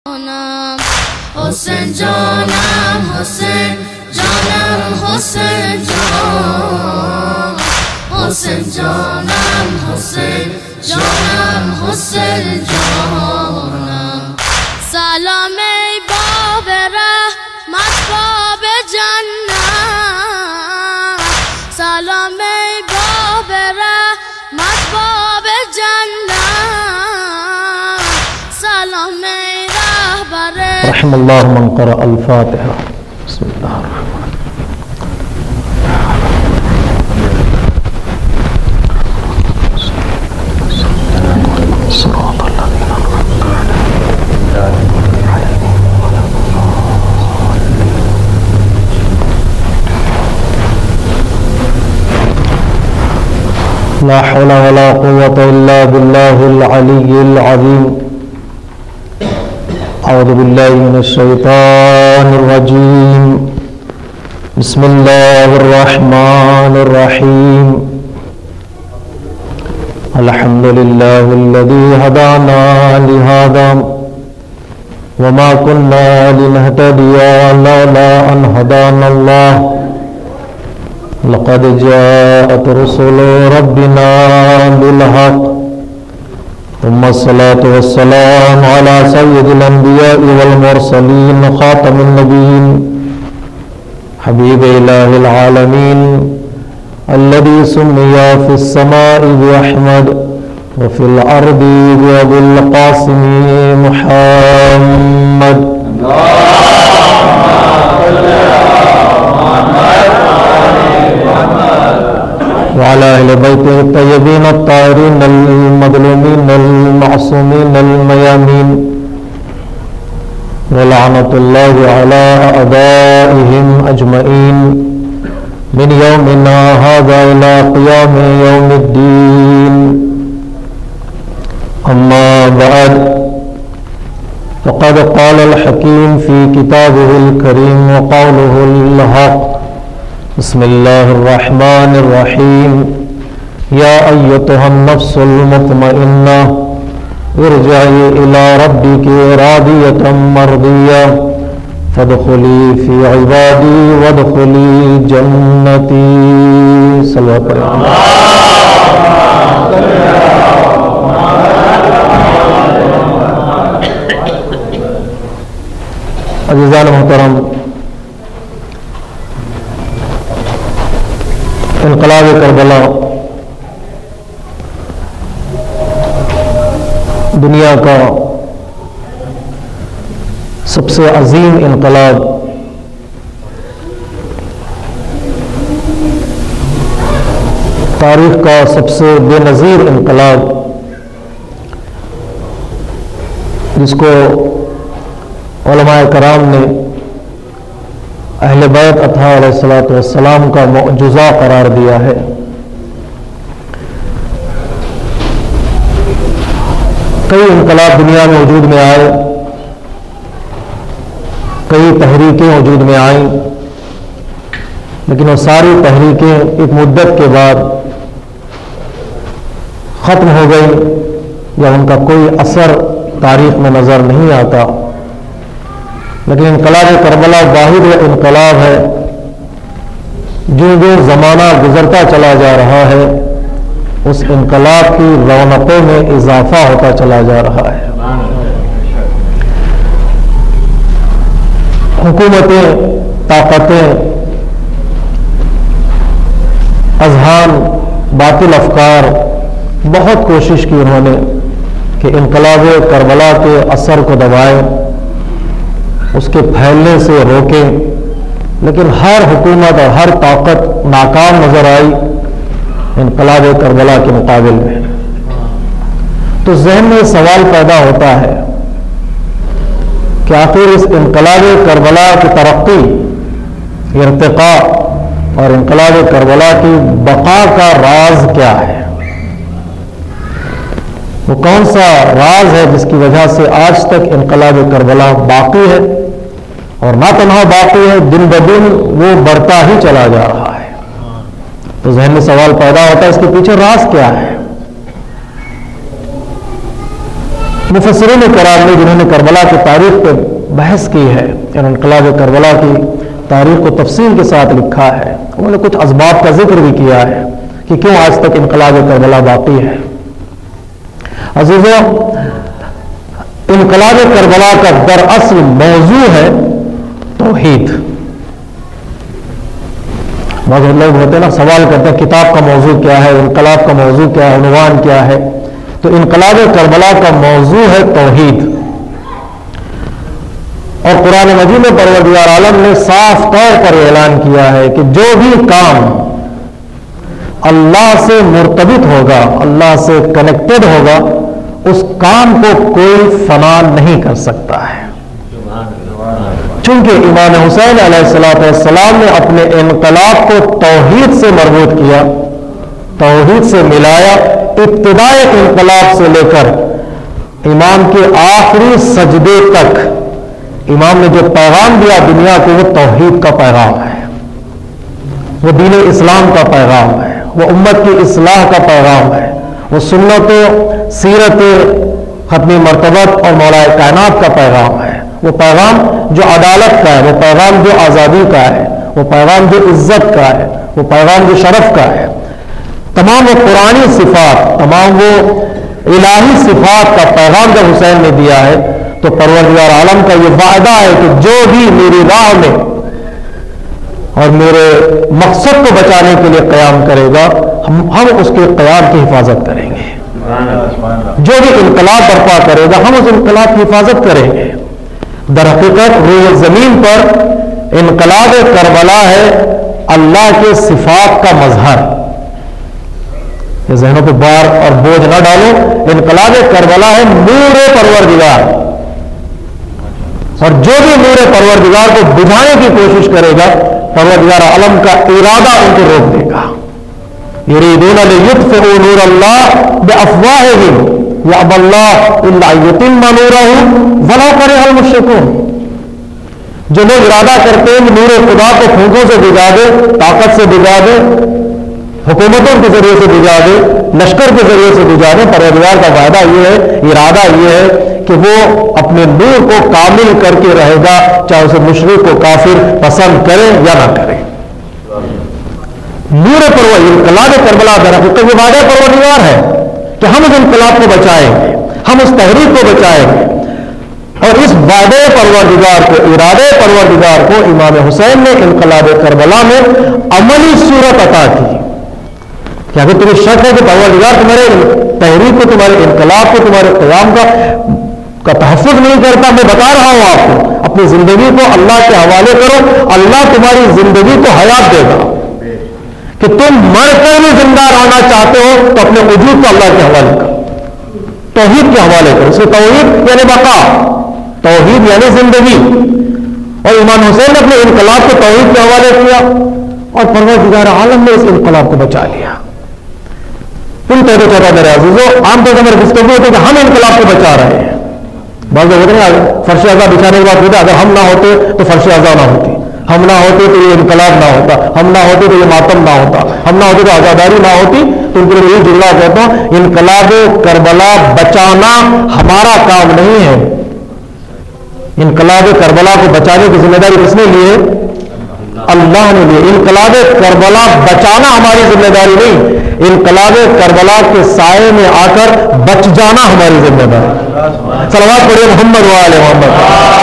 حسین جانم حسین جانم حسین جان حسین جانم حسین جانم حسین جانم سلام ای باب رحمت باب جنت سلام ای باب رحمت باب جنت سلام ای رهبر رحم الله من قرأ الفاتحة. بسم الله الرحمن لا حول ولا قوة إلا بالله العلي العظيم. أعوذ بالله من الشيطان الرجيم. بسم الله الرحمن الرحيم. الحمد لله الذي هدانا لهذا وما كنا لنهتدي لولا أن هدانا الله لقد جاءت رسل ربنا بالحق ثم الصلاة والسلام على سيد الأنبياء والمرسلين خاتم النبيين حبيب إله العالمين الذي سمي في السماء بأحمد وفي الأرض بأبي القاسم محمد وعلى أهل بيته الطيبين الطاهرين المظلومين المعصومين الميامين ولعنة الله على أعدائهم أجمعين من يومنا هذا إلى قيام يوم الدين. أما بعد فقد قال الحكيم في كتابه الكريم وقوله الحق. بسم الله الرحمن الرحيم. يا أيتها النفس المطمئنة ارجعي إلى ربك راضية مرضية فادخلي في عبادي وادخلي جنتي. صلى الله عليه وسلم. عزیزان محترم، انقلاب کربلا دنیا کا سب سے عظیم انقلاب، تاریخ کا سب سے بے نظیر انقلاب، جس کو علماء کرام نے اہل بیت اطہار علیہ الصلوۃ والسلام کا معجزہ قرار دیا ہے. کئی انقلاب دنیا میں وجود میں آئے، کئی تحریکیں وجود میں آئیں، لیکن وہ ساری تحریکیں ایک مدت کے بعد ختم ہو گئی یا ان کا کوئی اثر تاریخ میں نظر نہیں آتا. لیکن انقلاب کربلا واحد انقلاب ہے جو زمانہ گزرتا چلا جا رہا ہے اس انقلاب کی رونقوں میں اضافہ ہوتا چلا جا رہا ہے. حکومتیں، طاقتیں، اذہان، باطل افکار بہت کوشش کی انہوں نے کہ انقلاب کربلا کے اثر کو دبائیں، اس کے پھیلنے سے روکیں، لیکن ہر حکومت اور ہر طاقت ناکام نظر آئی انقلاب کربلا کے مقابل میں. تو ذہن میں سوال پیدا ہوتا ہے کہ آخر اس انقلاب کربلا کی ترقی، ارتقاء اور انقلاب کربلا کی بقا کا راز کیا ہے؟ وہ کون سا راز ہے جس کی وجہ سے آج تک انقلاب کربلا باقی ہے، اور نہ تنہا باقی ہے، دن بدن وہ بڑھتا ہی چلا جا رہا ہے. تو ذہن میں سوال پیدا ہوتا ہے اس کے پیچھے راز کیا ہے؟ مفسرین کرام نے جنہوں نے کربلا کی تاریخ پہ بحث کی ہے، انقلاب کربلا کی تاریخ کو تفصیل کے ساتھ لکھا ہے، انہوں نے کچھ اسباب کا ذکر بھی کیا ہے کہ کیوں آج تک انقلاب کربلا باقی ہے۔ عزیزو، انقلاب کربلا کا دراصل موضوع ہے توحید۔ بعض لوگ ہوتے ہیں نا، سوال کرتے ہیں کتاب کا موضوع کیا ہے، انقلاب کا موضوع کیا ہے، عنوان کیا ہے؟ تو انقلاب کربلا کا موضوع ہے توحید، اور قرآن مجید میں پروردگار عالم نے صاف طور پر اعلان کیا ہے کہ جو بھی کام اللہ سے مرتبط ہوگا، اللہ سے کنیکٹڈ ہوگا، اس کام کو کوئی فنا نہیں کر سکتا ہے۔ چونکہ امام حسین علیہ السلام نے اپنے انقلاب کو توحید سے مربوط کیا، توحید سے ملایا، ابتدائی انقلاب سے لے کر امام کے آخری سجدے تک امام نے جو پیغام دیا دنیا کو، وہ توحید کا پیغام ہے، وہ دین اسلام کا پیغام ہے، وہ امت کی اصلاح کا پیغام ہے، وہ سنت و سیرت ختم مرتبت اور مولا کائنات کا پیغام ہے، وہ پیغام جو عدالت کا ہے، وہ پیغام جو آزادی کا ہے، وہ پیغام جو عزت کا ہے، وہ پیغام جو شرف کا ہے۔ تمام وہ قرآنی صفات، تمام وہ الہی صفات کا پیغام جب حسین نے دیا ہے، تو پروردگار عالم کا یہ وعدہ ہے کہ جو بھی میری راہ میں اور میرے مقصد کو بچانے کے لیے قیام کرے گا، ہم اس کے قیام کی حفاظت کریں گے۔ جو بھی انقلاب برپا کرے گا، ہم اس انقلاب کی حفاظت کریں گے۔ در حقیقت روح زمین پر انقلاب کربلا ہے اللہ کے صفات کا مظہر۔ یہ ذہنوں پہ بار اور بوجھ نہ ڈالو، انقلاب کربلا ہے نور پروردگار، اور جو بھی نور پروردگار کو بجھانے کی کوشش کرے گا، پروردگار عالم کا ارادہ ان کو روک دے گا۔ یریدون لیطفئوا نور اللہ بافواہہم یأبی اللہ الا ان یتم نورہ ولو کرہ المشرکون۔ جو لوگ ارادہ کرتے ہیں کہ نور خدا کو پھونکوں سے بجھا دے، طاقت سے بجھا دے، حکومتوں کے ذریعے سے بجھا دے، لشکر کے ذریعے سے بجھا دے، پروردگار کا وعدہ یہ ہے، ارادہ یہ ہے کہ وہ اپنے نور کو کامل کر کے رہے گا، چاہے اسے مشرک کو کافر پسند کرے یا نہ کرے۔ نور پروردگار، انقلاب کربلا در حقیقت یہ وعدہ پروردگار ہے کہ ہم اس انقلاب کو بچائیں گے، ہم اس تحریک کو بچائیں گے۔ اور اس وعدے پروردگار کو، ارادے پروردگار کو امام حسین نے انقلاب کربلا میں عملی صورت عطا کی کہ اگر تمہیں شک ہے کہ پروردگار تمہارے تحریک کو، تمہارے انقلاب کو، تمہارے قیام کا تحفظ نہیں کرتا، میں بتا رہا ہوں آپ کو، اپنی زندگی کو اللہ کے حوالے کرو، اللہ تمہاری زندگی کو حیات دے گا۔ کہ تم مر کر بھی زندہ رہنا چاہتے ہو تو اپنے وجود کو اللہ کے حوالے کرو، توحید کے حوالے کرو۔ اس میں توحید یعنی بقا، توحید یعنی زندگی، اور امام حسین نے اپنے انقلاب کو توحید کے حوالے کیا، اور پروردگار عالم نے اس انقلاب کو بچا لیا۔ تم کہتے چاہتا میرے عزیزو، عام طور سے میرے گفتگو ہوتے کہ ہم انقلاب کو بچا رہے ہیں۔ بعض لوگ ہوتے ہیں فرش اعضا بچانے کے بعد ہوتے اگر ہم نہ ہوتے تو فرش اعضا نہ ہوتی، ہم نہ ہوتے تو یہ انقلاب نہ ہوتا، ہم نہ ہوتے تو یہ ماتم نہ ہوتا، ہم نہ ہوتے تو آزاداری نہ ہوتی۔ تو ان کے لیے یہ جملہ کہتا ہوں، انقلاب کربلا بچانا ہمارا کام نہیں ہے۔ انقلاب کربلا کو بچانے کی ذمہ داری کس نے لی ہے؟ اللہ نے لی۔ انقلاب کربلا بچانا ہماری ذمہ داری نہیں، انقلاب کربلا کے سائے میں آ کر بچ جانا ہماری ذمہ داری۔ صلوات پڑھیے محمد و آل محمد۔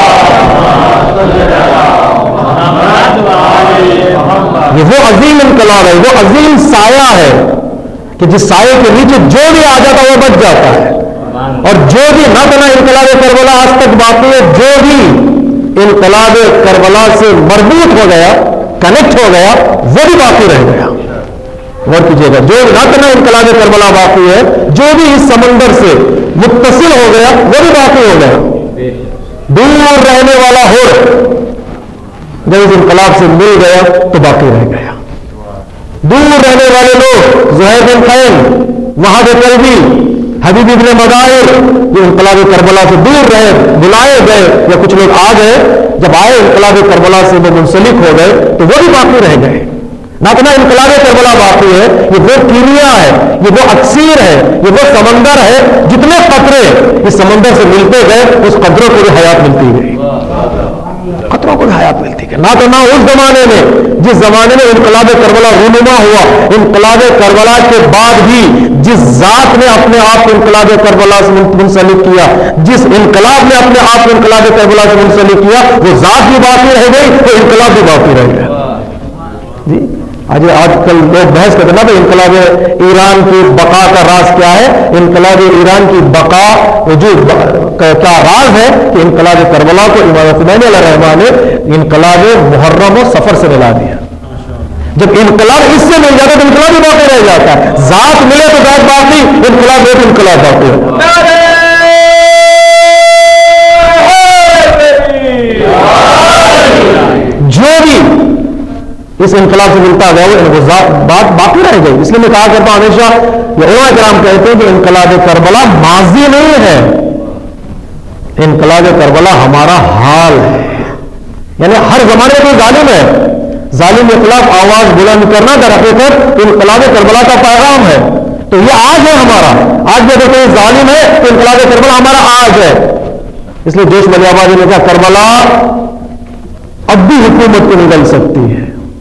یہ وہ عظیم انقلاب ہے، وہ عظیم سایہ ہے کہ جس سائے کے نیچے جو بھی آ جاتا ہے وہ بچ جاتا ہے، اور جو بھی نہ بنا انقلاب کربلا آج تک باقی ہے، جو بھی انقلاب کربلا سے مربوط ہو گیا، کنیکٹ ہو گیا، وہ بھی باقی رہ گیا۔ غور کیجیے گا، جو نہ بنا انقلاب کربلا باقی ہے، جو بھی اس سمندر سے متصل ہو گیا وہ بھی باقی ہو گیا۔ دور رہنے والا ہو جب اس انقلاب سے مل گیا تو باقی رہ گیا۔ دور رہنے والے لوگ زہیر بن خیم، وہاں کے قلبی حبیب ابن مدائر، جو انقلاب کربلا سے دور رہے، بلائے گئے یا کچھ لوگ آ گئے، جب آئے انقلاب کربلا سے وہ منسلک ہو گئے تو وہ بھی باقی رہ گئے۔ نہ تو نہ انقلاب کربلا باقی ہے، یہ وہ کیمیا ہے، یہ وہ اکسیر ہے، یہ وہ سمندر ہے، جتنے قطرے اس سمندر سے ملتے گئے اس قطروں کو بھی حیات ملتی گئی، قطروں کو بھی حیات ملتی گئی۔ نہ تو نہ اس زمانے میں جس زمانے میں انقلاب کربلا رونما ہوا، انقلاب کربلا کے بعد بھی جس ذات نے اپنے آپ کو انقلاب کربلا سے منسلک کیا، جس انقلاب نے اپنے آپ کو انقلاب کربلا سے منسلک کیا، وہ ذات بھی باقی رہ گئی، وہ انقلاب بھی باقی رہ گیا۔ جی آج کل لوگ بحث کرتے ہیں نا انقلاب ایران کی بقا کا راز کیا ہے؟ انقلاب ایران کی بقا وجود کیا راز ہے کہ انقلاب کربلا کو امام خمینی علیہ الرحمہ نے انقلاب محرم و سفر سے ملا دیا۔ جب انقلاب اس سے مل جاتا ہے تو انقلاب ہی باقی رہ جاتا ہے، ذات ملے تو ذات باقی، انقلاب ہو تو انقلاب باقی ہے۔ جو بھی اس انقلاب سے ملتا گیا وہ بات باقی رہ گئی۔ اس لیے میں کہا کرتا ہوں ہمیشہ، یہ علماء کرام کہتے ہیں کہ انقلاب کربلا ماضی نہیں ہے، انقلاب کربلا ہمارا حال ہے۔ یعنی ہر زمانے میں کوئی ظالم ہے، ظالم کے خلاف آواز بلند کرنا در حقیقت انقلاب کربلا کا پیغام ہے۔ تو یہ آج ہے ہمارا، آج بھی اگر کوئی ظالم ہے تو انقلاب کربلا ہمارا آج ہے۔ اس لیے جوش ملیح آبادی نے کہا کربلا اب بھی حکومت کو نگل سکتی ہے۔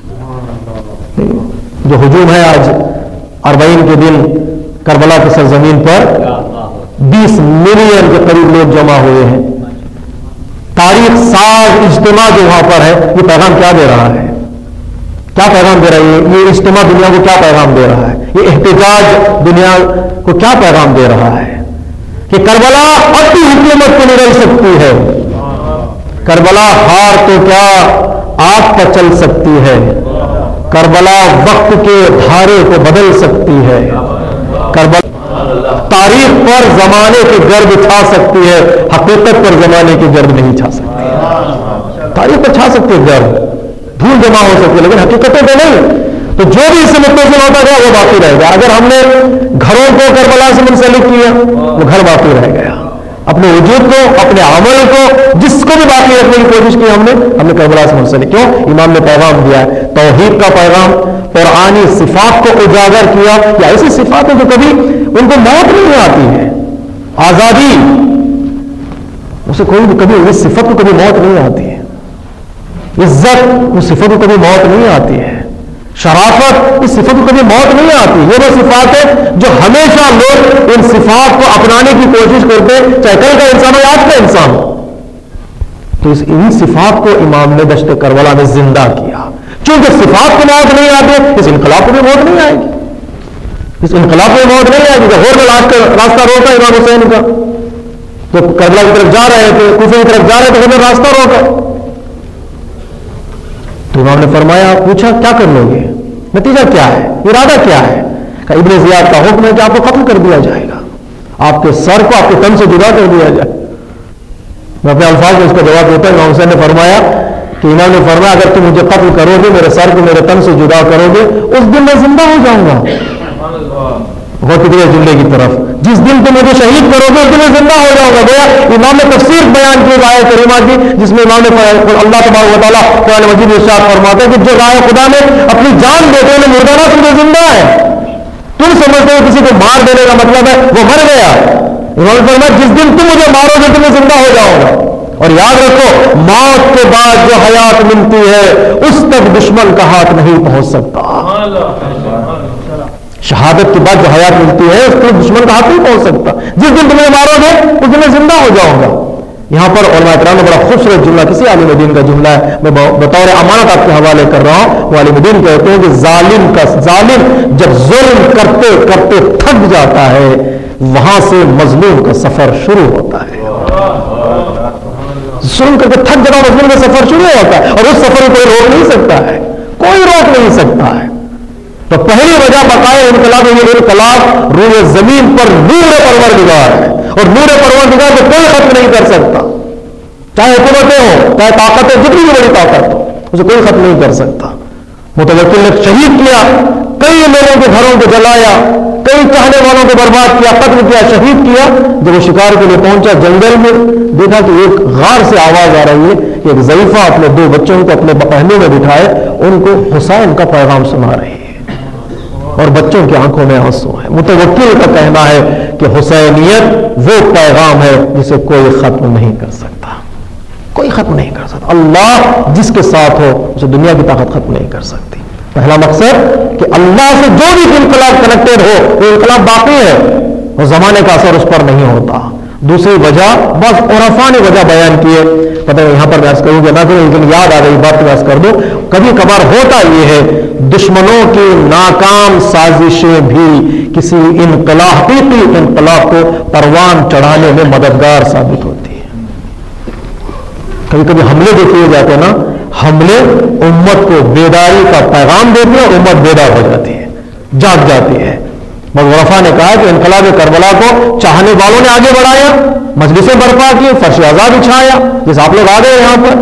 جو ہجوم ہے آج اربعین کے دن کربلا کی سرزمین پر 20 ملین کے قریب لوگ جمع ہوئے ہیں، تاریخ ساز اجتماع جو وہاں پر ہے، یہ پیغام کیا دے رہا ہے؟ کیا پیغام دے رہا ہے؟ یہ اجتماع دنیا کو کیا پیغام دے رہا ہے؟ یہ احتجاج دنیا کو کیا پیغام دے رہا ہے؟ کہ کربلا اب بھی حکومت کو نگل سکتی ہے، کربلا ہار تو کیا آگ پر چل سکتی ہے، کربلا وقت کے دھارے کو بدل سکتی ہے، کربلا تاریخ پر زمانے کی گرد چھا سکتی ہے، حقیقت پر زمانے کی گرد نہیں چھا سکتی۔ تاریخ پر چھا سکتی ہے گرد، دھول جمع ہو سکتی ہے، لیکن حقیقتوں پہ نہیں۔ تو جو بھی اس سے متصل ہوتا گیا وہ باقی رہ گیا۔ اگر ہم نے گھروں کو کربلا سے منسلک کیا وہ گھر باقی رہ گیا، اپنے وجود کو، اپنے عمل کو، جس کو بھی باقی رکھنے کی کوشش کی ہم نے کربلا سے منسلک۔ کیوں؟ امام نے پیغام دیا ہے، توحید کا پیغام، قرآنی صفات کو اجاگر کیا۔ یا ایسی صفات ہے جو کبھی ان کو موت نہیں آتی ہے، آزادی اسے کوئی بھی کبھی اس صفت کو کبھی موت نہیں آتی ہے، عزت اس صفت کو کبھی موت نہیں آتی ہے، شرافت اس صفت کو کبھی موت نہیں آتی۔ یہ وہ صفات ہے جو ہمیشہ لوگ ان صفات کو اپنانے کی کوشش کرتے، چاہے کل کا انسان ہو یا آج کا انسان ہو۔ تو ان صفات کو امام نے دشت کربلا میں زندہ کیا۔ چونکہ صفات کو موت نہیں آتی، اس انقلاب کو بھی موت نہیں آئے گی، اس انقلاب کو بھی موت نہیں آئے گی۔ ہور میں راستہ روکا امام حسین کا، تو کربلا کی طرف جا رہے تھے، کوفے کی طرف جا رہے تھے، ہور میں راستہ روکا تو امام نے فرمایا، پوچھا کیا کر لو گے، نتیجہ کیا ہے، ارادہ کیا ہے؟ کہ ابن زیاد کا حکم ہے کہ آپ کو قتل کر دیا جائے گا، آپ کے سر کو آپ کے تن سے جدا کر دیا جائے۔ میں اپنے الفاظ میں اس کا جواب دیتا ہوں۔ امام حسین نے فرمایا کہ امام نے فرمایا اگر تم مجھے قتل کرو گے، میرے سر کو میرے تن سے جدا کرو گے، اس دن میں زندہ ہو جاؤں گا۔ غور کیجیے جملے کی طرف، جس دن تم مجھے شہید کرو گے اس دن میں زندہ ہو جاؤں گا۔ گویا امام نے تفسیر بیان کی رائے کریمہ کی، جس میں امام نے اللہ تبارک و تعالیٰ قرآن مجید میں ارشاد فرماتا ہے کہ جو رائے خدا نے اپنی جان دیتے ہیں مردہ نہ تمہیں زندہ ہے۔ تم سمجھتے ہو کسی کو مار دینے کا مطلب ہے وہ مر گیا، امام نے فرمایا جس دن تم مجھے مارو گے تمہیں زندہ ہو جاؤں گا۔ اور یاد رکھو، موت کے بعد جو حیات ملتی ہے اس تک دشمن کا ہاتھ نہیں پہنچ سکتا۔ شہادت کے بعد جو حیات ملتی ہے اس تک دشمن کا ہاتھ نہیں پہنچ سکتا۔ جس دن تمہیں مارو گے اس دن میں زندہ ہو جاؤں گا۔ یہاں پر علماء کرام نے بڑا خوبصورت جملہ، کسی عالم دین کا جملہ ہے، میں بطور امانت آپ کے حوالے کر رہا ہوں۔ وہ عالم دین کہتے ہیں کہ ظالم جب ظلم کرتے کرتے تھک جاتا ہے وہاں سے مظلوم کا سفر شروع ہوتا ہے۔ ظلم کر کے تھک جانا مظلوم کا سفر شروع ہوتا ہے، اور اس سفر کو کوئی روک نہیں سکتا ہے، کوئی روک نہیں سکتا ہے۔ تو پہلی وجہ بقائے انقلاب، یہ انقلاب روئے زمین پر نور پروردگار ہے، اور نور پروردگار کو کوئی ختم نہیں کر سکتا، چاہے حکومتیں ہوں، چاہے طاقتیں جتنی بھی بڑی طاقت ہو، اسے کوئی ختم نہیں کر سکتا۔ متوکل نے شہید کیا، کئی لوگوں کے گھروں کو جلایا، کئی چاہنے والوں کو برباد کیا، قتل کیا، شہید کیا۔ جب وہ شکار کے لیے پہنچا جنگل میں، دیکھا کہ ایک غار سے آواز آ رہی ہے کہ ایک ضعیفہ اپنے 2 بچوں کو اپنے پہلو میں بٹھائے، ان کو حسین کا پیغام سنا رہی ہے اور بچوں کی آنکھوں میں آنسو ہے۔ متوکل کا کہنا ہے کہ حسینیت وہ پیغام ہے جسے کوئی ختم نہیں کر سکتا، کوئی ختم نہیں کر سکتا۔ اللہ جس کے ساتھ ہو اسے دنیا کی طاقت ختم نہیں کر سکتی۔ پہلا مقصد کہ اللہ سے جو بھی انقلاب کنیکٹڈ ہو وہ انقلاب باقی ہے اور زمانے کا اثر اس پر نہیں ہوتا۔ دوسری وجہ بس عرفاء نے وجہ بیان کی ہے، پتہ نہیں یہاں پر بحث کروں گا نہ کروں، لیکن یاد آ گئی بات بحث کر دو۔ کبھی کبھار ہوتا یہ ہے دشمنوں کی ناکام سازشیں بھی کسی حقیقی انقلاب کو پروان چڑھانے میں مددگار ثابت ہوتی ہے۔ کبھی کبھی حملے دیکھے جاتے ہیں نا، حملے امت کو بیداری کا پیغام دیتے ہیں اور امت بیدار ہو جاتی ہے، جاگ جاتی ہے۔ عرفاء نے کہا کہ انقلاب کربلا کو چاہنے والوں نے آگے بڑھایا، مجلسیں برپا کی، فرش عزا بچھایا، جیسے آپ لوگ آ گئے یہاں پر،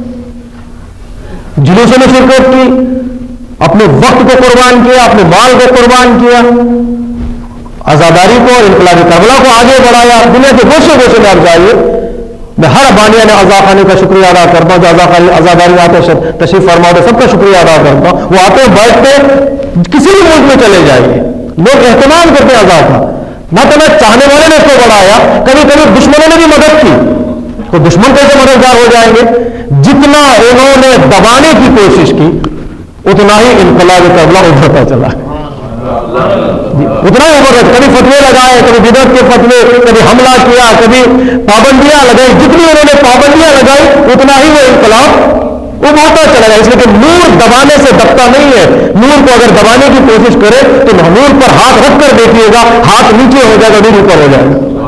جلوسوں میں شرکت کی، اپنے وقت کو قربان کیا، اپنے مال کو قربان کیا، عزاداری کو اور انقلاب کربلا کو آگے بڑھایا۔ دنیا کے گوشے گوشے میں آپ جائیے، میں ہر بانیہ نے عزا خانے کا شکریہ ادا کرتا ہوں، جو عزاداری میں آتے تشریف فرما ہوتے سب کا شکریہ ادا کرتا ہوں۔ وہ آتے بیٹھتے کسی بھی ملک میں چلے جائیے، لوگ اہتمام کرتے ہیں عزا کا، نہ تو چاہنے والے نے اس کو بڑھایا، کبھی کبھی دشمنوں نے بھی مدد کی۔ تو دشمن کیسے مددگار ہو جائیں گے؟ جتنا انہوں نے دبانے کی کوشش کی اتنا ہی انقلاب کربلا ابھرتا چلا، اتنا ہی ابھرتا، کبھی فتوے لگائے، کبھی بدعت کے فتوے، کبھی حملہ کیا، کبھی پابندیاں لگائی، جتنی انہوں نے پابندیاں لگائی اتنا ہی وہ انقلاب ابھرتا چلا گیا۔ اس لیے کہ نور دبانے سے دبتا نہیں ہے، نور کو اگر دبانے کی کوشش کرے تو نور پر ہاتھ رکھ کر دیکھیے گا، ہاتھ نیچے ہو جائے گا، نور اوپر ہو جائے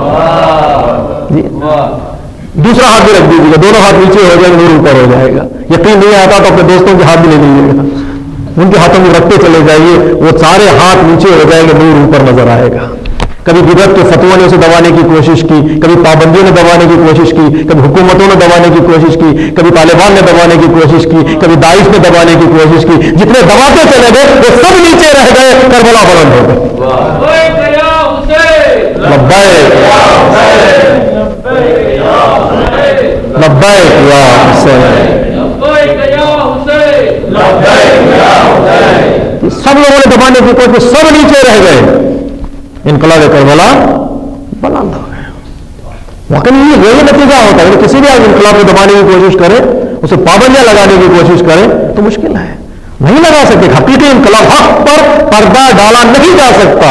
گا۔ دوسرا ہاتھ بھی رکھ دیجیے گا، دونوں ہاتھ نیچے ہو جائے گا، نور اوپر ہو جائے گا۔ یقین نہیں آتا تو اپنے دوستوں کے ہاتھ بھی لے لیجیے گا، ان کے ہاتھوں میں رکھتے چلے جائیے، وہ سارے ہاتھ نیچے ہو جائیں گے، نور اوپر نظر آئے گا۔ کبھی بدعت کے فتووں نے اسے دبانے کی کوشش کی، کبھی پابندیوں نے دبانے کی کوشش کی، کبھی حکومتوں نے دبانے کی کوشش کی، کبھی طالبان نے دبانے کی کوشش کی، کبھی داعش نے دبانے کی کوشش کی۔ جتنے دباتے چلے گئے وہ سب نیچے رہ گئے، کربلا بلند ہو گئے۔ لبیک لبیک یا حسین، سب لوگوں نے دبانے کی کوشش، سب نیچے رہ گئے، انقلاب کربلا بلند ہو گیا۔ واقعی یہی نتیجہ ہوتا ہے، کسی بھی انقلاب کو دبانے کی کوشش کرے، اسے پابندیاں لگانے کی کوشش کرے تو مشکل ہے، نہیں لگا سکتے۔ حقیقی انقلاب حق پر پردہ ڈالا نہیں جا سکتا۔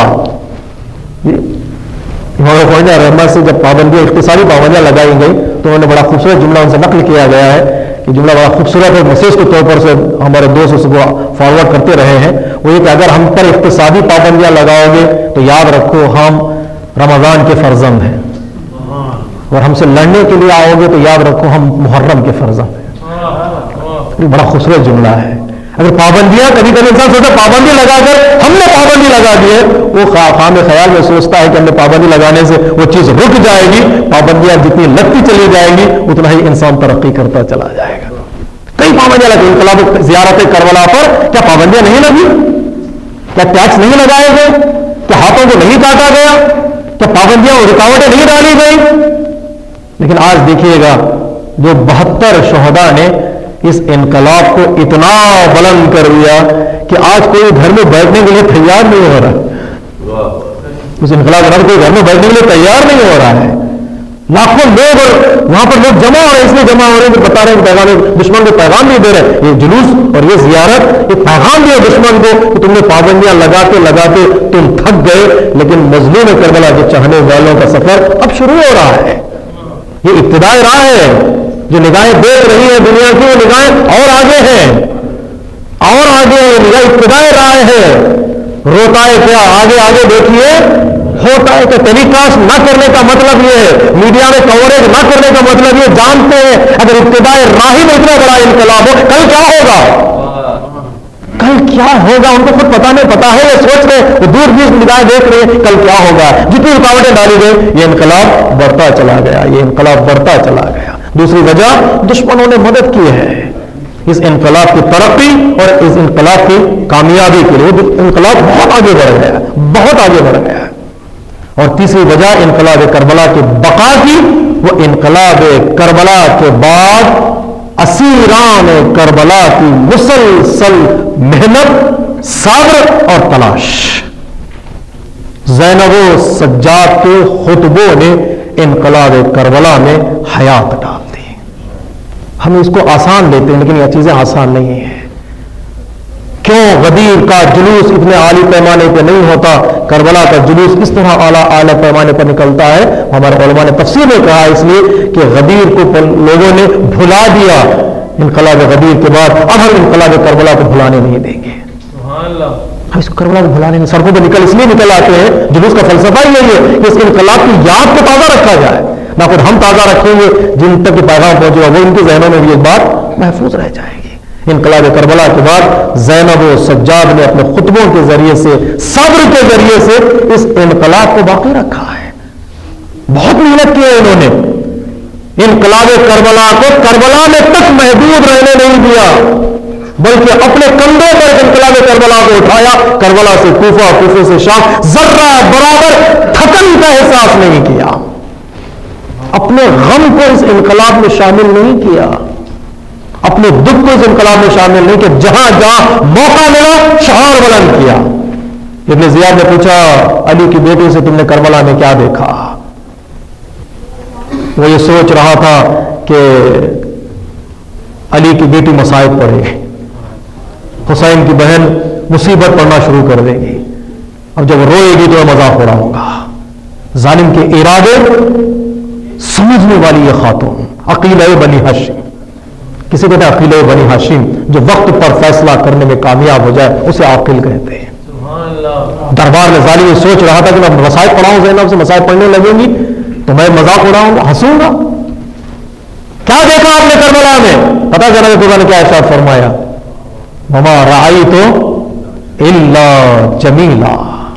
امام خواجہ رحمت سے جب پابندیاں، اقتصادی پابندیاں لگائی گئی تو انہوں نے بڑا خوبصورت جملہ ان سے نقل کیا گیا ہے، کہ جملہ بڑا خوبصورت ہے، میسج کے طور پر سے ہمارے دوست اس کو فارورڈ کرتے رہے ہیں۔ وہ یہ کہ اگر ہم پر اقتصادی پابندیاں لگاؤ گے تو یاد رکھو ہم رمضان کے فرزند ہیں، اور ہم سے لڑنے کے لیے آؤ گے تو یاد رکھو ہم محرم کے فرزند ہیں۔ بڑا خوبصورت جملہ ہے۔ اگر پابندیاں، کبھی کبھی انسان سوچتا پابندی لگا کر ہم نے پابندی لگا دی ہے، وہ خام خیال میں سوچتا ہے کہ ہم نے پابندی لگانے سے وہ چیز رک جائے گی۔ پابندیاں جتنی لگتی چلی جائیں گی اتنا ہی انسان ترقی کرتا چلا جائے گا۔ کئی پابندیاں لگی، انقلاب زیارت کربلا پر کیا پابندیاں نہیں لگی؟ کیا ٹیکس نہیں لگائے گئے؟ کیا ہاتھوں کو نہیں کاٹا گیا؟ کیا پابندیاں اور رکاوٹیں نہیں ڈالی گئی؟ لیکن آج دیکھیے گا جو 72 شہداء نے اس انقلاب کو اتنا بلند کر دیا کہ آج کوئی گھر میں بیٹھنے کے لیے تیار نہیں ہو رہا، اس انقلاب کے کوئی گھر میں بیٹھنے کے لیے تیار نہیں ہو رہا ہے۔ لاکھوں لوگ وہاں پر لوگ جمع ہو رہے ہیں، اس لیے جمع ہو رہے ہیں کہ بتا رہے ہیں پیغام، دشمن کو پیغام نہیں دے رہے۔ یہ جلوس اور یہ زیارت یہ پیغام دیا دشمن کو کہ تم نے پابندیاں لگاتے لگاتے تم تھک گئے، لیکن مظلوم کربلا کے چاہنے والوں کا سفر اب شروع ہو رہا ہے۔ یہ ابتدائی راہ ہے، جو نگاہیں دیکھ رہی ہیں دنیا کی وہ نگاہیں اور آگے ہیں، اور آگے نگاہ ابتدائی راہ ہے۔ روتا ہے کیا؟ آگے آگے دیکھیے، ہوتا ہے کہ ٹیلی کاسٹ نہ کرنے کا مطلب یہ ہے، میڈیا میں کوریج نہ کرنے کا مطلب یہ جانتے ہیں اگر ابتدائی راہی میں اتنا بڑا انقلاب ہو کل کیا ہوگا، کل کیا ہوگا ان کو خود پتا نہیں، پتا ہے یہ سوچ رہے، وہ دور دور نگاہیں دیکھ رہے ہیں کل کیا ہوگا۔ جتنی رکاوٹیں ڈالی گئی یہ انقلاب بڑھتا چلا گیا، یہ انقلاب بڑھتا چلا گیا۔ دوسری وجہ دشمنوں نے مدد کی ہے اس انقلاب کی ترقی اور اس انقلاب کی کامیابی کے لیے۔ انقلاب بہت آگے بڑھ گیا، بہت آگے بڑھ گیا۔ اور تیسری وجہ انقلاب کربلا کی بقا کی، وہ انقلاب کربلا کے بعد اسیران کربلا کی مسلسل محنت، صبر اور تلاش۔ زینب و سجاد کے خطبوں نے انقلاب کربلا میں حیات ڈال دی۔ ہم اس کو آسان لیتے ہیں لیکن یہ چیزیں آسان نہیں ہیں۔ کیوں غدیر کا جلوس اتنے عالی پیمانے پہ نہیں ہوتا، کربلا کا جلوس اس طرح اعلیٰ پیمانے پر نکلتا ہے؟ ہمارے علماء نے تفسیر میں کہا اس لیے کہ غدیر کو لوگوں نے بھلا دیا انقلاب غدیر کے بعد، اب ہم انقلاب کربلا کو بھلانے نہیں دیں گے۔ ہم اس کربلا کو بھلانے نہیں، سڑکوں پہ نکل اس لیے نکل آتے ہیں، جلوس کا فلسفہ ہی یہی ہے کہ اس انقلاب کی یاد کو تازہ رکھا جائے، نہ خود ہم تازہ رکھیں گے، جن تک یہ پیغام پہنچے گا وہ ان کے ذہنوں میں بھی ایک بات محفوظ رہ جائے گی۔ انقلاب کربلا کے بعد زینب و سجاد نے اپنے خطبوں کے ذریعے سے، صبر کے ذریعے سے اس انقلاب کو باقی رکھا ہے۔ بہت محنت کی ہے انہوں نے، انقلاب کربلا کو کربلا میں تک محدود رہنے نہیں دیا، بلکہ اپنے کندھوں پر انقلاب کربلا کو اٹھایا، کربلا سے کوفہ، کوفے سے شام، ذرہ برابر تھکن کا احساس نہیں کیا، اپنے غم کو اس انقلاب میں شامل نہیں کیا، اپنے دکھ کو اس انقلاب میں شامل نہیں کہ جہاں جہاں موقع ملا شعار بلند کیا۔ ابن زیاد نے پوچھا علی کی بیٹی سے تم نے کربلا میں کیا دیکھا؟ وہ یہ سوچ رہا تھا کہ علی کی بیٹی مصائب پڑے، حسین کی بہن مصیبت پڑنا شروع کر دے گی، اب جب روئے گی تو مذاق ہو رہا ہوگا۔ ظالم کے ارادے سمجھنے والی یہ خاتون عقیلہ بنی ہاشم، کسی کہتے ہیں عقیلہ بنی ہاشم، جو وقت پر فیصلہ کرنے میں کامیاب ہو جائے اسے عاقل کہتے ہیں۔ دربار میں ظالم یہ سوچ رہا تھا کہ میں مصائب پڑھاؤں، زینب سے مصائب پڑھنے لگیں گی تو میں مذاق اڑاؤں گا، ہنسوں گا۔ کیا دیکھا آپ نے کربلا میں؟ پتا چلا کہ خدا نے کیا ارشاد فرمایا، وما رأیت الا جمیلا۔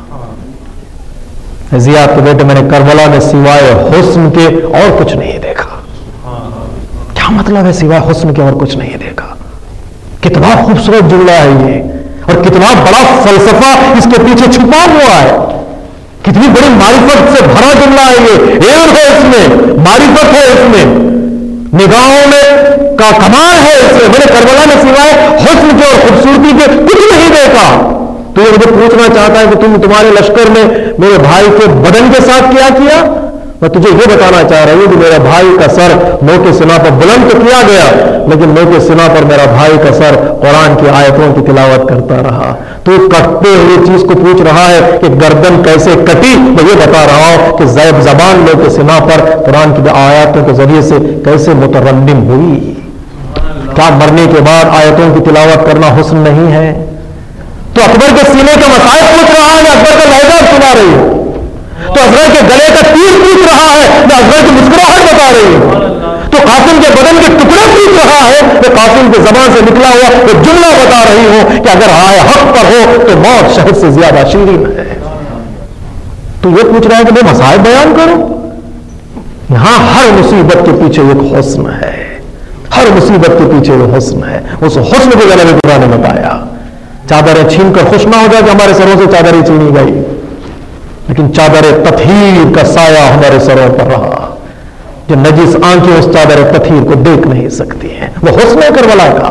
زیاد کے بیٹے میں نے کربلا میں سوائے حسن کے اور کچھ نہیں دیکھا۔ کیا مطلب ہے سوائے حسن کے اور کچھ نہیں دیکھا؟ کتنا خوبصورت جملہ ہے یہ، اور کتنا بڑا فلسفہ اس کے پیچھے چھپا ہوا ہے، کتنی بڑی معرفت سے بھرا جملہ ہے یہ، علم ہے اس میں، معرفت ہے اس میں، نگاہوں میں کا کمال ہے اس میں۔ میں نے کربلا میں سوائے حسن کے اور خوبصورتی کے کچھ نہیں دیکھا۔ تو یہ مجھے پوچھنا چاہتا ہے کہ تمہارے لشکر میں میرے بھائی کے بدن کے ساتھ کیا کیا؟ میں تجھے یہ بتانا چاہ رہا ہوں کہ میرے بھائی کا سر نوک سنا پر بلند تو کیا گیا، لیکن نوک سنا پر میرا بھائی کا سر قرآن کی آیتوں کی تلاوت کرتا رہا۔ تو کٹتے ہوئے چیز کو پوچھ رہا ہے کہ گردن کیسے کٹی، میں یہ بتا رہا ہوں کہ زیب زبان نوک سنا پر قرآن کی آیاتوں کے ذریعے سے کیسے مترنم ہوئی۔ کیا مرنے کے بعد آیتوں کی تلاوت کرنا حسن نہیں ہے؟ تو اکبر کے سینے کا مسائل پوچھ رہا ہے، اکبر کا لہجہ سنا رہی ہوں، تو اصغر کے گلے کا تیر پوچھ رہا ہے، میں اصغر کی مسکراہٹ بتا رہی ہوں، تو قاسم کے بدن کے ٹکڑے پوچھ رہا ہے، میں قاسم کے زبان سے نکلا ہوا وہ جملہ بتا رہی ہوں کہ اگر آئے حق پر ہو تو موت شہد سے زیادہ شیرین ہے۔ تو یہ پوچھ رہا ہے کہ میں مسائل بیان کروں؟ یہاں ہر مصیبت کے پیچھے ایک حسن ہے، ہر مصیبت کے پیچھے ایک حسن ہے، اس حسن کو جناب خدا نے بتایا۔ چادریں چھین کر خوش نہ ہو جائے کہ ہمارے سروں سے چادریں چھینی گئی، لیکن چادر تطہیر کا سایہ ہمارے سروں پر رہا، جو نجس آنکھیں اس چادر تطہیر کو دیکھ نہیں سکتی ہیں۔ وہ حسن کربلا کا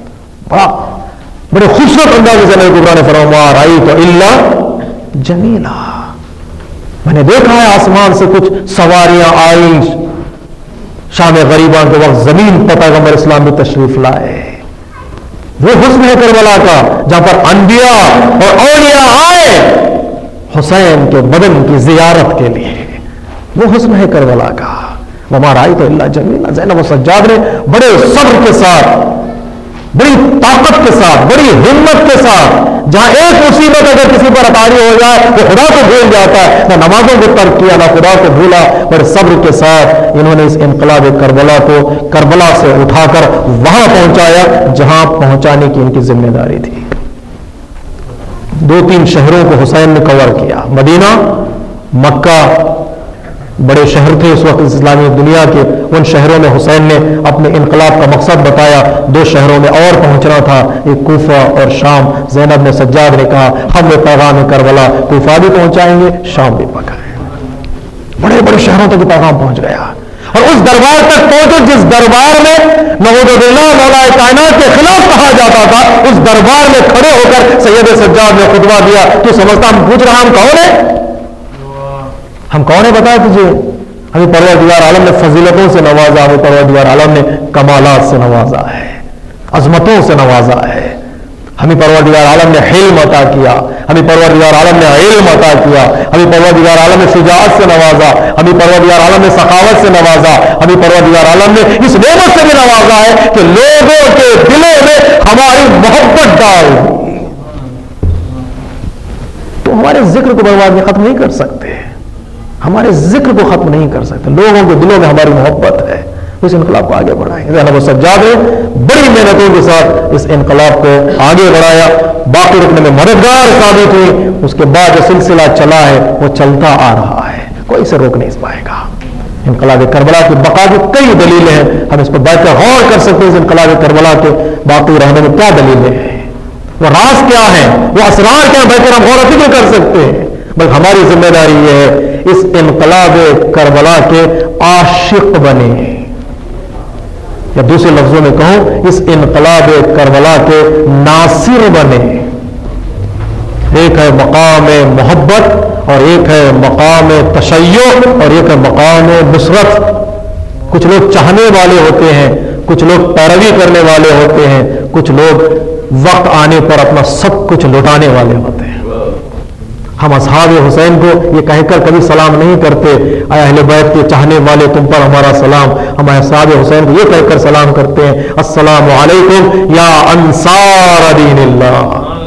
بڑے خوبصورت انداز سے نبی قرآن فرمایا رأیت الا جمیلا، میں نے دیکھا ہے آسمان سے کچھ سواریاں آئیں، شام غریباں کے وقت زمین پر پیغمبر اسلام بھی تشریف لائے۔ وہ حسن ہے کربلا کا، جہاں پر انبیاء اور اولیاء آئے حسین کے بدن کی زیارت کے لیے، وہ حسن ہے کربلا کا۔ وما رأیت الا جمیلا، زینب و سجاد نے بڑے صبر کے ساتھ، بڑی طاقت کے ساتھ، بڑی ہمت کے ساتھ، جہاں ایک مصیبت اگر کسی پر اتاری ہو جائے وہ خدا کو بھول جاتا ہے، نہ نمازوں کو ترک کیا نہ خدا کو بھولا، بڑے صبر کے ساتھ انہوں نے اس انقلاب کربلا کو کربلا سے اٹھا کر وہاں پہنچایا جہاں پہنچانے کی ان کی ذمہ داری تھی۔ 2-3 شہروں کو حسین نے کور کیا، مدینہ، مکہ، بڑے شہر تھے اس وقت اسلامی دنیا کے، ان شہروں میں حسین نے اپنے انقلاب کا مقصد بتایا۔ 2 شہروں میں اور پہنچنا تھا، ایک کوفہ اور شام۔ زینب نے سجاد نے کہا ہم وہ پیغام کربلا کوفہ بھی پہنچائیں گے، شام بھی پکائیں۔ بڑے بڑے شہروں تک پیغام پہنچ گیا۔ اور اس دربار تک پہنچو جس دربار میں نعوذ باللہ مولا کائنات کے خلاف کہا جاتا تھا، اس دربار میں کھڑے ہو کر سید سجاد نے خطبہ دیا. تو سمجھتا ہم پوچھ رہا ہم کون ہیں؟ ہم کون ہیں بتائے تجھے؟ ہمیں پروردگار عالم نے فضیلتوں سے نوازا، ہمیں پروردگار عالم نے کمالات سے نوازا ہے، عظمتوں سے نوازا ہے. ہمیں پروردگار عالم نے حلم عطا کیا، ہمیں پروردگار عالم نے علم عطا کیا، ہمیں پروردگار عالم نے شجاعت سے نوازا، ہمیں پروردگار عالم نے سخاوت سے نوازا، ہمیں پروردگار عالم نے اس نعمت سے بھی نوازا ہے کہ لوگوں کے دلوں میں ہماری محبت ڈال دی. تو ہمارے ذکر کو برباد میں ختم نہیں کر سکتے، ہمارے ذکر کو ختم نہیں کر سکتے. لوگوں کے دلوں میں ہماری محبت ہے، اس انقلاب کو آگے بڑھائیں. زینب السجاد نے بڑی محنتوں کے ساتھ اس انقلاب کو آگے بڑھایا، باقی رکنے میں مددگار ثابت ہوئی. اس کے بعد جو سلسلہ چلا ہے وہ چلتا آ رہا ہے، کوئی اسے روک نہیں پائے گا. انقلاب کربلا کی بقا کی کئی دلیلیں ہیں، ہم اس پر بیٹھ کر غور کر سکتے ہیں. اس انقلاب کربلا کے باقی رہنے میں کیا دلیلیں ہیں، وہ راز کیا ہیں، وہ اسرار کیا ہیں، بیٹھ کر ہم غور و فکر کر سکتے ہیں. بلکہ ہماری ذمہ داری یہ ہے اس انقلاب کربلا کے عاشق بنے، یا دوسرے لفظوں میں کہوں اس انقلاب کربلا کے ناصر بنے. ایک ہے مقام محبت اور ایک ہے مقام تشیع اور ایک ہے مقام نصرت. کچھ لوگ چاہنے والے ہوتے ہیں، کچھ لوگ پیروی کرنے والے ہوتے ہیں، کچھ لوگ وقت آنے پر اپنا سب کچھ لوٹانے والے ہوتے ہیں. ہم اصحاب حسین کو یہ کہہ کر کبھی سلام نہیں کرتے اے اہل بیت کے چاہنے والے تم پر ہمارا سلام. ہم اصحاب حسین کو یہ کہہ کر سلام کرتے ہیں السلام علیکم یا انصار دین اللہ،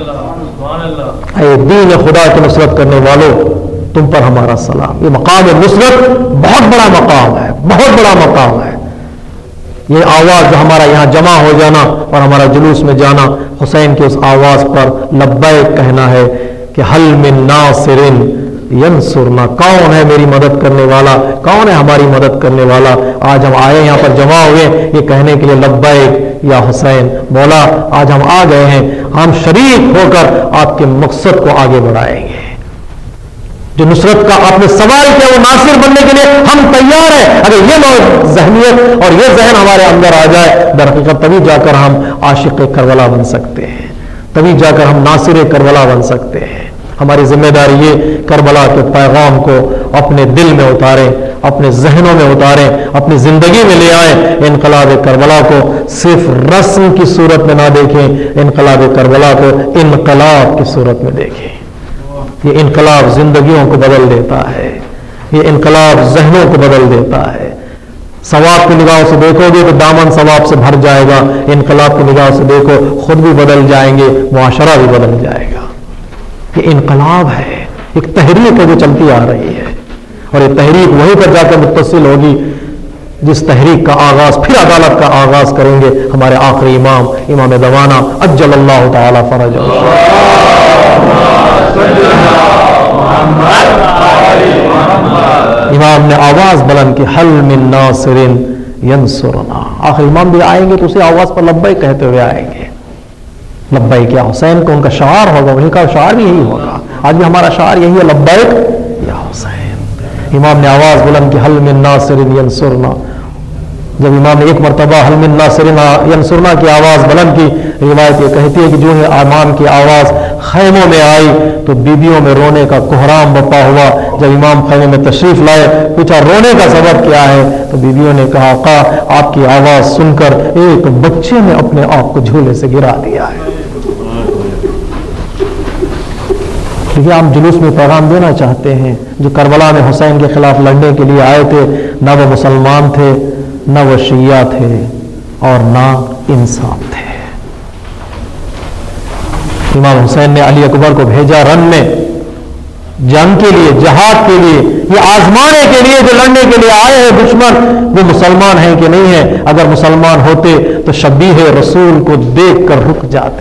اے دین خدا کی نصرت کرنے والوں تم پر ہمارا سلام. یہ مقام نصرت بہت بڑا مقام ہے، بہت بڑا مقام ہے. یہ آواز جو ہمارا یہاں جمع ہو جانا اور ہمارا جلوس میں جانا، حسین کی اس آواز پر لبیک کہنا ہے کہ حل من ناصر ینصرنا، کون ہے میری مدد کرنے والا، کون ہے ہماری مدد کرنے والا. آج ہم آئے یہاں پر جمع ہوئے یہ کہنے کے لیے لبیک یا حسین، مولا آج ہم آ گئے ہیں، ہم شریک ہو کر آپ کے مقصد کو آگے بڑھائیں گے. جو نصرت کا آپ نے سوال کیا وہ ناصر بننے کے لیے ہم تیار ہیں. اگر یہ ذہنیت اور یہ ذہن ہمارے اندر آ جائے در حقیقت تبھی جا کر ہم عاشق کربلا بن سکتے ہیں، تبھی جا کر ہم ناصر کربلا بن سکتے ہیں. ہماری ذمہ داری یہ کربلا کے پیغام کو اپنے دل میں اتاریں، اپنے ذہنوں میں اتاریں، اپنی زندگی میں لے آئیں. انقلاب کربلا کو صرف رسم کی صورت میں نہ دیکھیں، انقلاب کربلا کو انقلاب کی صورت میں دیکھیں. یہ انقلاب زندگیوں کو بدل دیتا ہے، یہ انقلاب ذہنوں کو بدل دیتا ہے. ثواب کی نگاہ سے دیکھو گے تو دامن ثواب سے بھر جائے گا، انقلاب کی نگاہ سے دیکھو خود بھی بدل جائیں گے، معاشرہ بھی بدل جائے گا. یہ انقلاب ہے، ایک تحریک ہے جو چلتی آ رہی ہے، اور یہ تحریک وہیں پر جا کر متصل ہوگی جس تحریک کا آغاز پھر عدالت کا آغاز کریں گے ہمارے آخری امام دوانا عجل اللہ تعالی فرجہ. امام نے آواز بلند کی حل من ناصر ینصرنا. آخر امام بھی آئیں گے تو اسی آواز پر لبیک کہتے ہوئے آئیں گے. لبیک یا حسین کو ان کا شعار ہوگا، انہیں کا شعار بھی یہی ہوگا. آج بھی ہمارا شعار یہی ہے لبیک یا حسین. امام نے آواز بلند کی حل من ناصر ینصرنا. جب امام نے ایک مرتبہ حل من ناصر ینصرنا کی آواز بلند کی، روایت یہ کہتی ہے کہ جو ہے امام کی آواز خیموں میں آئی تو بیویوں میں رونے کا کوہرام بپا ہوا. جب امام خیمے میں تشریف لائے پوچھا رونے کا سبب کیا ہے تو بیویوں نے کہا آقا آپ کی آواز سن کر ایک بچے نے اپنے آپ کو جھولے سے گرا دیا ہے. کیونکہ ہم جلوس میں پیغام دینا چاہتے ہیں. جو کربلا میں حسین کے خلاف لڑنے کے لیے آئے تھے نہ وہ مسلمان تھے، نہ وہ شیعہ تھے اور نہ انسان تھے. امام حسین نے علی اکبر کو بھیجا رن میں جنگ کے لیے، جہاد کے لیے، یہ آزمانے کے لیے جو لڑنے کے لیے آئے ہیں دشمن وہ مسلمان ہیں کہ نہیں ہیں. اگر مسلمان ہوتے تو شبیہ رسول کو دیکھ کر رک جاتے.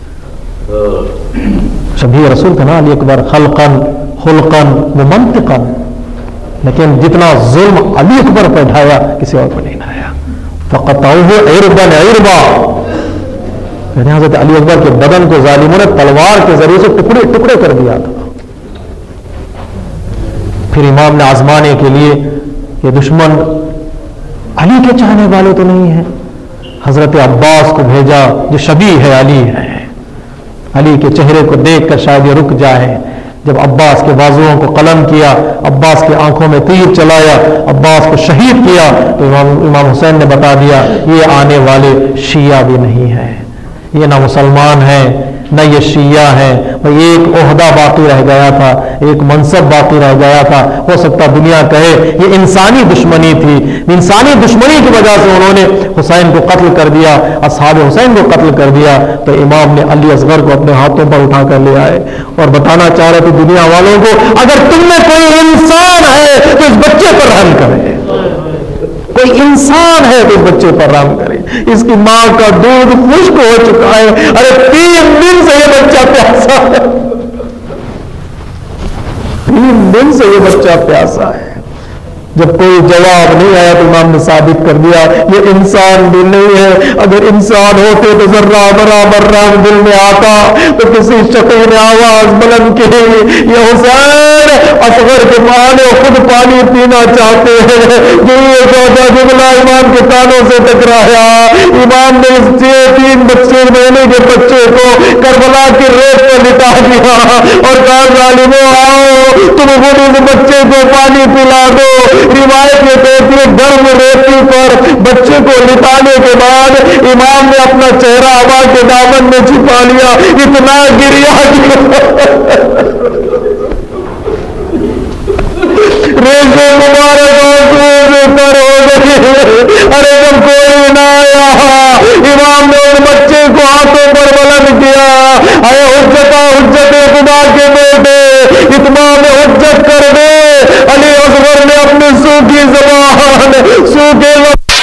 شبیہ رسول کا نا علی اکبر خلقن خلقن و منطقن، لیکن جتنا ظلم علی اکبر پہ ڈھایا کسی اور پہ نہیں ڈھایا. فقطعوہ عربا عربا، حضرت علی اکبر کے بدن کو ظالموں نے تلوار کے ذریعے سے ٹکڑے ٹکڑے کر دیا تھا. پھر امام نے آزمانے کے لیے یہ دشمن علی کے چاہنے والے تو نہیں ہیں. حضرت عباس کو بھیجا جو شبیہ ہے علی ہے. علی کے چہرے کو دیکھ کر شاید یہ رک جائے. جب عباس کے بازوؤں کو قلم کیا, عباس کی آنکھوں میں تیر چلایا, عباس کو شہید کیا, تو امام حسین نے بتا دیا یہ آنے والے شیعہ بھی نہیں ہے, یہ نہ مسلمان ہیں نہ یہ شیعہ ہیں. وہ ایک عہدہ باقی رہ گیا تھا, ایک منصب باقی رہ گیا تھا. ہو سکتا دنیا کہے یہ انسانی دشمنی تھی, انسانی دشمنی کی وجہ سے انہوں نے حسین کو قتل کر دیا, اصحاب حسین کو قتل کر دیا. تو امام نے علی اصغر کو اپنے ہاتھوں پر اٹھا کر لے آئے اور بتانا چاہ رہے تھے دنیا والوں کو, اگر تم میں کوئی انسان ہے تو اس بچے پر رحم کرے, کوئی انسان ہے تو اس بچے پر رحم کرے. اس کی ماں کا دودھ خشک ہو چکا ہے, ارے 3 دن سے یہ بچہ پیاسا ہے, 3 دن سے یہ بچہ پیاسا ہے. جب کوئی جواب نہیں آیا تو امام نے ثابت کر دیا یہ انسان بھی نہیں ہے. اگر انسان ہوتے تو ذرہ برابر رنگ دل میں آتا تو کسی شقی نے آواز بلند کی یہ حسین اصغر کے ماں نے خود پانی پینا چاہتے ہیں. یہ چوتھا جملہ امام کے کانوں سے ٹکرایا. امام نے اس 3 مہینے کے بچے کو کربلا کی ریت پر لٹا دیا اور کہا ظالموں آؤ تم خود اس بچے کو پانی پلا دو. روایت میں کہتی ہے گرم ریتی پر بچے کو لٹانے کے بعد امام نے اپنا چہرہ ہوا کے دامن میں چھپا لیا. اتنا گریا ریزے مبارک پر ہو گئی. ارے جب کوئی نہ آیا امام نے اس بچے کو ہاتھوں پر بلند کیا. ارے حجت خدا کے بیٹے اتمام حجت کر دے. علی اصغر نے اپنی سوکھی زبان سوکھے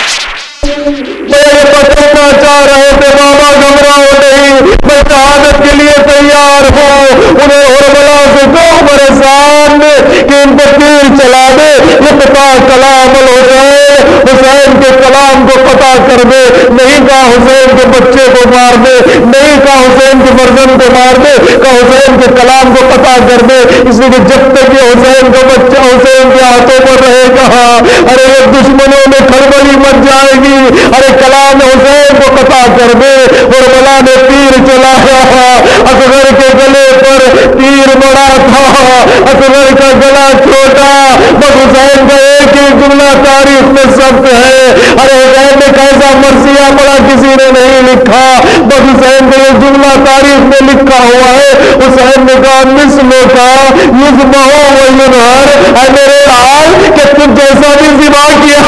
بتانا چاہ رہے تھے بابا گھبراؤ نہیں, میں شہادت کے لیے تیار ہوں. انہیں حربلا سے کہو میرے سامنے کہ ان پر تیر چلا دے, یہ پتا کلام الحسین حسین کے کلام کو پتا کر دے. نہیں کہا حسین کے بچے کو مار دے, نہیں کہا حسین کے فرزند کو مار دے, کہا حسین کے کلام کو پتا کر دے. اس لیے کہ جب تک یہ حسین کا بچہ حسین کے ہاتھوں پر رہے گا ارے یہ دشمنوں میں کھڑبڑی مچ جائے گی. ارے کلام حسین کو پتا کر دے. اور بلا نے تیر چلایا, اصغر کے گلے پر تیر بڑا تھا, اصغر کا گلا چھوٹا, بس حسین کا ایک ہی جملہ تاریخ میں سخت ہے. ارے حسین نے کیسا مرثیہ پڑا کسی نے نہیں لکھا, بس حسین کا یہ جملہ تاریخ میں لکھا ہوا ہے. حسین نے کہا مثلوں کا یذبح و ینحر, اے میرے لال کہ تم جیسا بھی ذبح کیا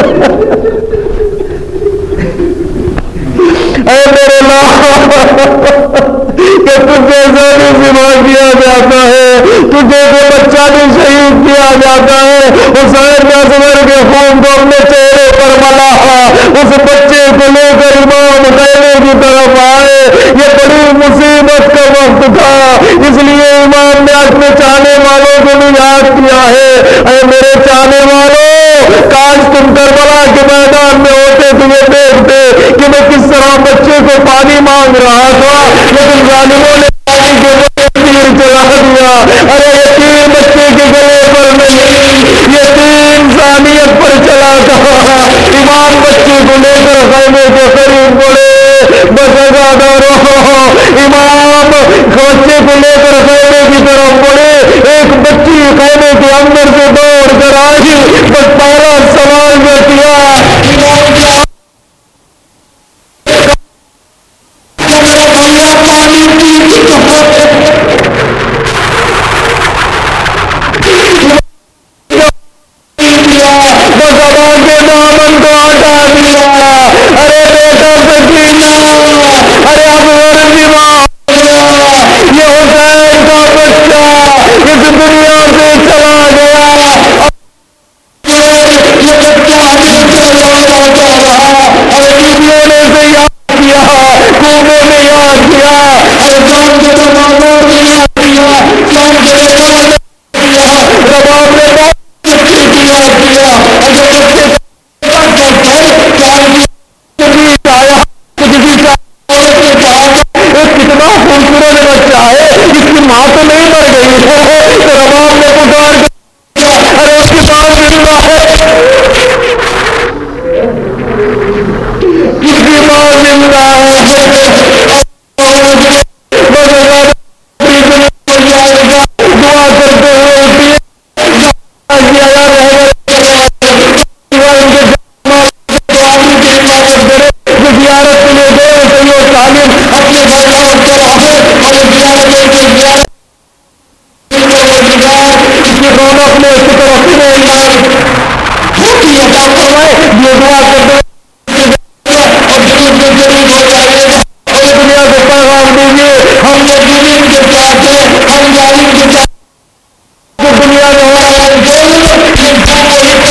اے میرے لال کہ تم جیسا بھی ذبح کیا جاتا ہے, تجھے کو بچہ بھی شہید کیا جاتا ہے. حسین نے اصغر کے خون کو اپنے چہرے پر ملا, اس بچے کو لے کر امام خیمے کی طرف آئے. یہ بڑی مصیبت کا وقت تھا, اس لیے امام نے اپنے چاہنے والوں کو بھی یاد کیا ہے. اے میرے چاہنے والوں, کاش تم کربلا کے میدان میں ہوتے تو یہ دیکھتے کہ میں کس طرح بچے کو پانی مانگ رہا تھا, لیکن ظالموں نے پانی کے بغیر تیر چلا دیا. ارے یہ تیر بچے کے گلے پر نہیں, یہ تیر انسانیت پر چلا تھا. امام بچے کو لے کر خیمے کے قریب بڑھے, بس ازادارو امام بچے کو لے کر خیمے کی طرف بڑھے. ایک بچی خیمے کے اندر سے دوڑ کر آئی, بس پہلا سوال یہ کیا زندہ ہے دعا کرتے ہوئے زیارت کے لیے گئے تو یہ تعلیم اپنے بچوں کو رہے اور زیارت اس کی رونق میں اس کی ترقی میں عطا فرمائے یہ دعا کرتے اور دنیا کو پیغام دیجیے ہم نے دین کے ساتھ ہم ظالم کے ساتھ دنیا میں ہو رہا ہے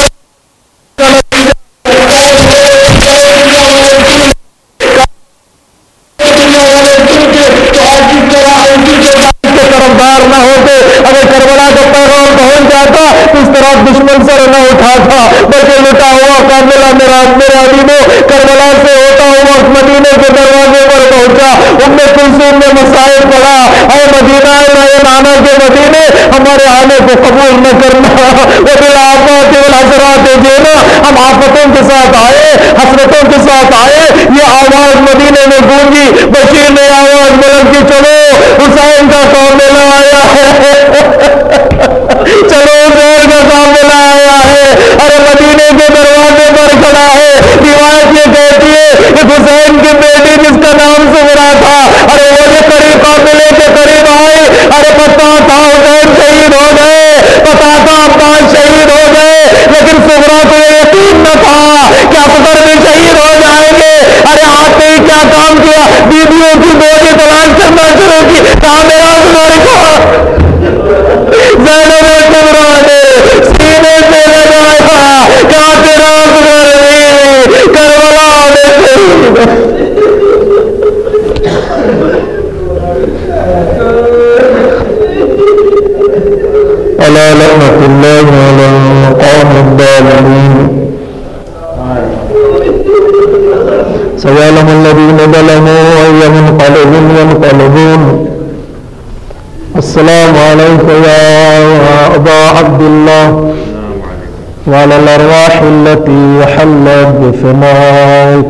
طرفدار نہ ہوتے اگر کربلا کا پیغام پہنچ جاتا تو اس طرح دشمن سر نہ اٹھاتا بلکہ لٹا ہوا کاملہ میرے عظیموں کربلا سے ہوتا ہوا مدینے کے دروازے پر پہنچا ام کلثوم نے مسائل پڑھا اے مدینہ اے نانا کے مدینے ہمارے آنے کو قبول نہ کرنا وہ بالآفات والحسرات جینا ہم آفتوں کے ساتھ آئے حسرتوں کے ساتھ آئے یہ آواز مدینے میں گونجی بشیر نے آواز بلند کی چلو حسین کا کاملہ آیا ہے چلو حسین کا کاملہ آیا ہے ارے مدینے کے دروازے پر کھڑا ہے روایت یہ کہتی ہے کہ حسین کی بیٹی جس کا نام سغرا تھا ارے وہ جو قریب قافلے کے قریب آئے ارے پتا تھا حسین شہید ہو گئے پتا تھا عباس شہید ہو گئے لیکن سغرا کو یہ یقین نہ تھا کہ اصغر بھی شہید ہو جائیں گے ارے آتے ہی کیا کام کیا بیویوں کی بوجھ تلاش کرنا شروع کی کہا میرا اصغر کو زینب کبریٰ نے سینے سے لگایا کہا تیرا اصغر نہیں کربلا میں شہید ألا لعنة الله على القوم الظالمين سيعلم الذين ظلموا أي منقلب ينقلبون السلام عليك يا أبا عبد الله وعلى الأرواح التي حلت بفنائك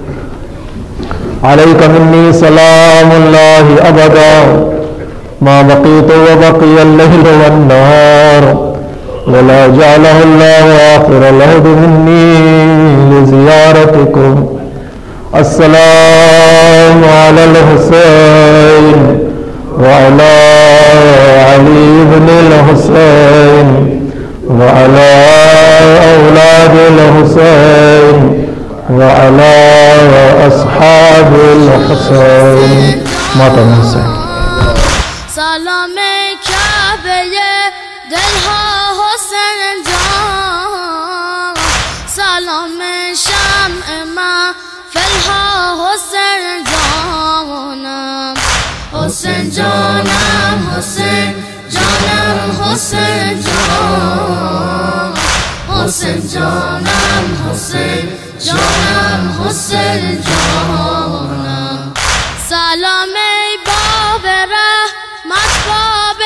عليك مني سلام الله أبدا ما بقيت وبقي الليل والنهار ولا جعله الله آخر العهد مني لزيارتكم السلام على الحسين وعلى علي بن الحسين وعلى أولاد الحسين وعلى أصحاب الحسين ماتم حسين سلام کعبه دلها حسین جان سلام شمع محفلها حسین جانم حسین جانم حسین جانم حسین جان حسین جانم حسین جانم حسین جانم سلام باب رحمت باب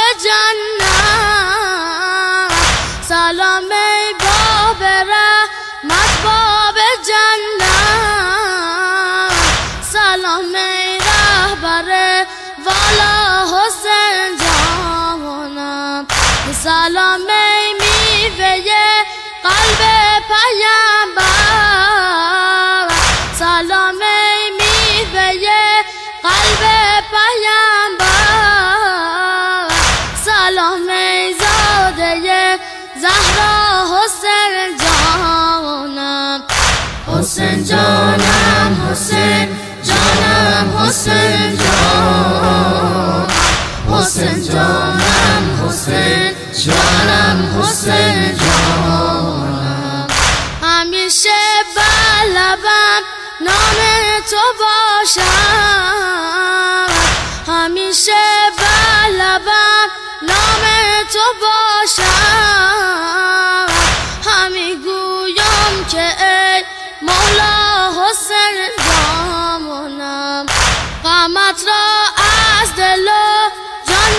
جنت سلام باب رحمت باب جنت سلام رهبر والا حسین جانم سلام میوه قلب پیامبر سلام میوه قلب پیامبر سلام زاده زهرا حسین جانم حسین جانم حسین جانم حسین جان حسین جانم حسین جانم حسین جانم همیشه بلبم نام تو باشم همیشه بلبم نام تو باشم همی گویم که ای مولا حسین جانم غمت را از دل و جان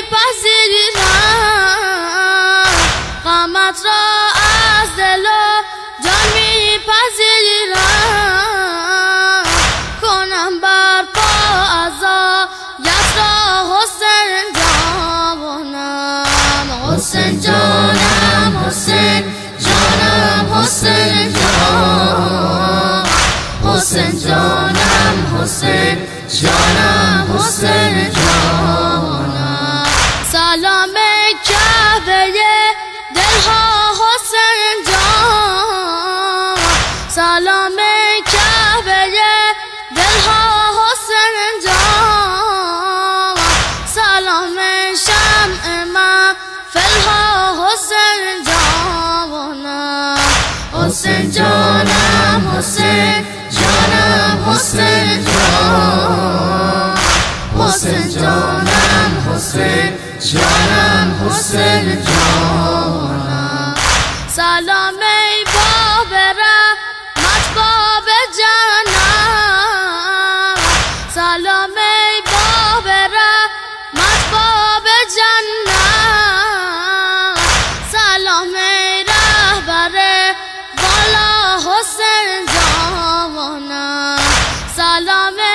میپذیرم غمت را از دل و جان میپذیرم جانم حسین جانم سلام کعبه دلها حسین جان سلام کعبه دلها حسین جان سلام شمع محفلها حسین جانم حسین جانم حسین جانم حسین جان حسین جانم حسین جانم حسین جانم سلام ای باب رحمت باب جنت سلام ای باب رحمت باب جنت سلام ای رهبر والا حسین جانم سلام